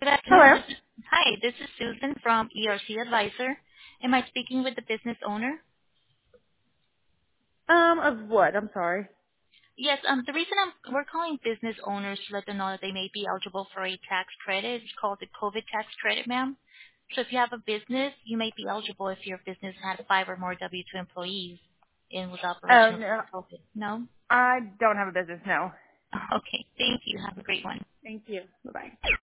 Good afternoon. Hello. Hi, this is Susan from ERC Advisor. Am I speaking with the business owner? Of what? I'm sorry. Yes, the reason we're calling business owners to let them know that they may be eligible for a tax credit. It's called the COVID tax credit, ma'am. So if you have a business, you may be eligible if your business had 5 or more W-2 employees and was Oh operational no, for COVID. No? I don't have a business. No. Okay. Thank you. Have a great one. Thank you. Bye bye.